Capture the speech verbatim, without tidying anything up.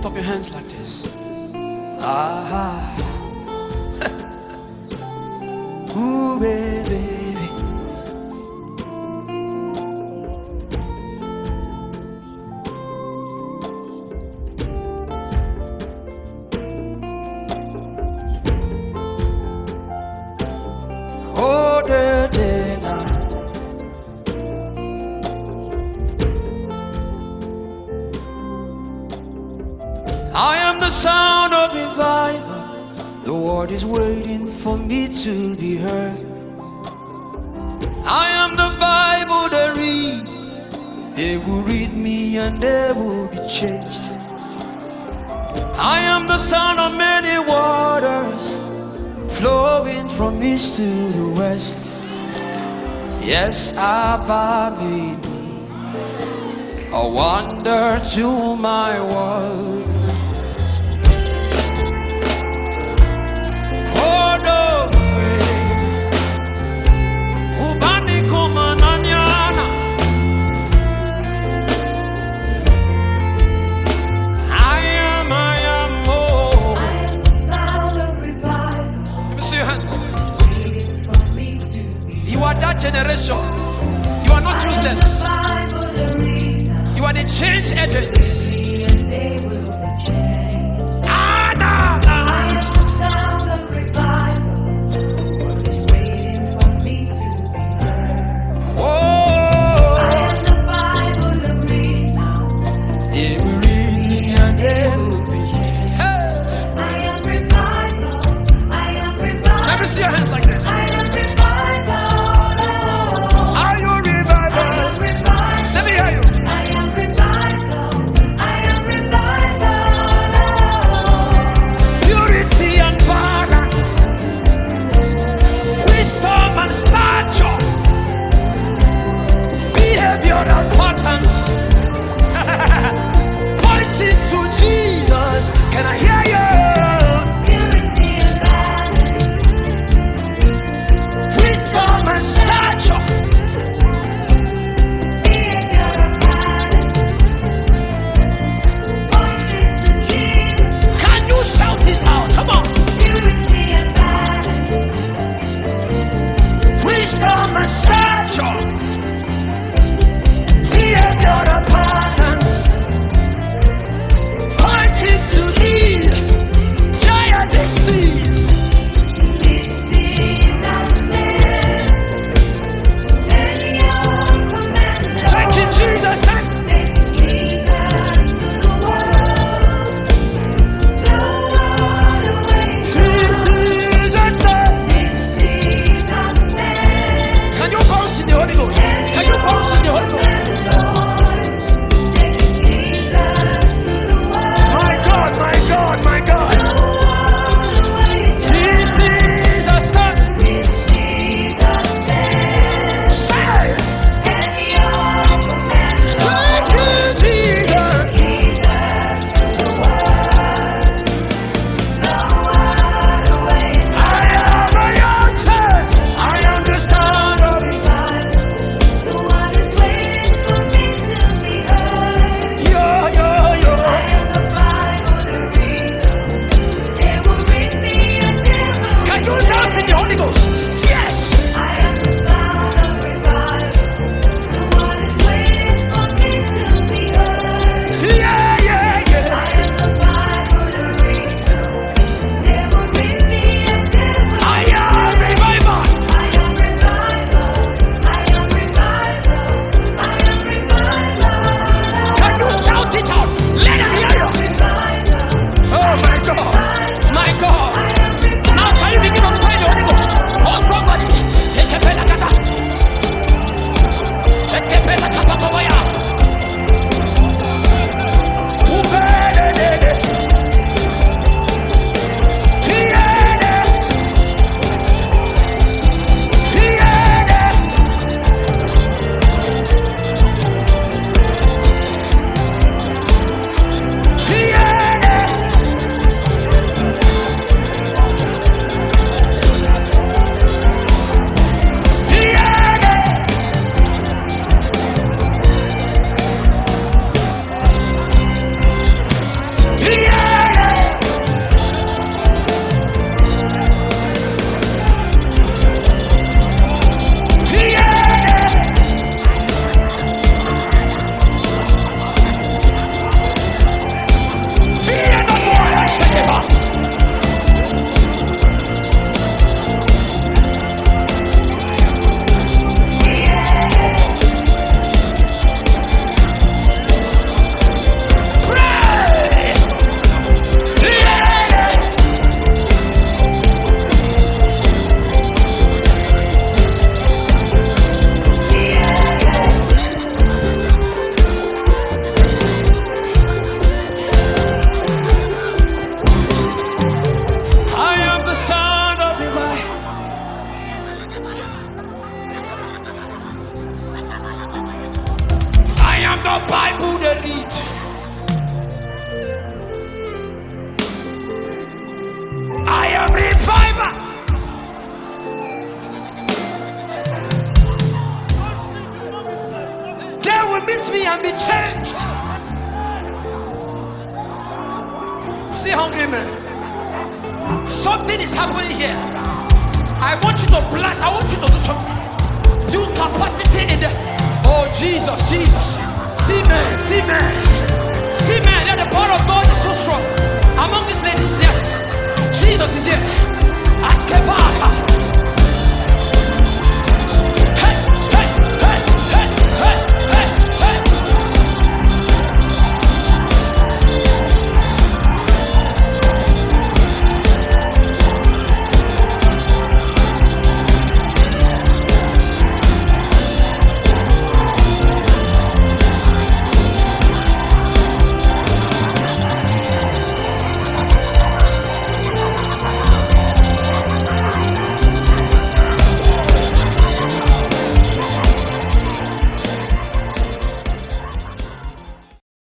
up your hands like this. Ah, ooh, baby. Oh, the day now. I am the sound of revival. The world is waiting for me to be heard. I am the Bible they read. They will read me and they will be changed. I am the sound of many waters flowing from east to the west. Yes, Abba made me a wonder to my world. You are that generation. You are not useless. You are the change agents. Ah, nah, nah. I am the sound of revival. What is waiting for me to be heard. Oh, I am the Bible to read now. They will read me and they will be changed. Hey. I am revival. I am revival. Let me see your hands like this. I am revival. Pointing to Jesus, can I hear you? Purity and balance, wisdom and stature, behavior and balance. Pointing to Jesus. Can you shout it out? Come on. Purity and balance, wisdom and stature. Behavior and patterns, pointing to Jesus, giant disease. This is our stand. Any other commandment. Taking Jesus, taking Jesus to the world. No other way. This is our stand. This is our stand. Can you I am the Bible they read. I am reviver. They will meet me and be changed. See, hungry man. Something is happening here. I want you to blast. I want you to do something. Do capacity in the. Oh Jesus, Jesus. See man, see man, see man. That the power of God is so strong among these ladies. Yes, Jesus is here. Ask Kebaka.